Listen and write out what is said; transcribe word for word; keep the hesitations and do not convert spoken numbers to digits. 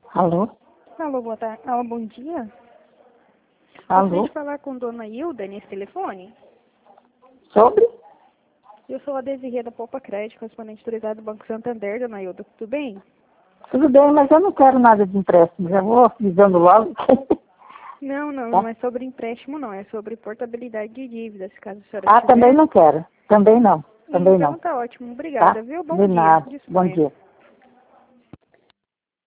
Alô? Alô, boa tarde. Alô, bom dia. Alô? Gostaria de falar com Dona Hilda nesse telefone? Sobre? Eu sou a Desirê da Poupa Crédito, correspondente autorizado do Banco Santander, Dona Hilda. Tudo bem? Tudo bem, mas eu não quero nada de empréstimo. Já vou dizendo logo. Não, não, Tá? não é sobre empréstimo, não. É sobre portabilidade de dívidas, caso a senhora Ah, tiver. também não quero. Também não. Também Então não. tá ótimo. Obrigada, Tá? viu? Bom De dia. nada. Bom Disponha. dia.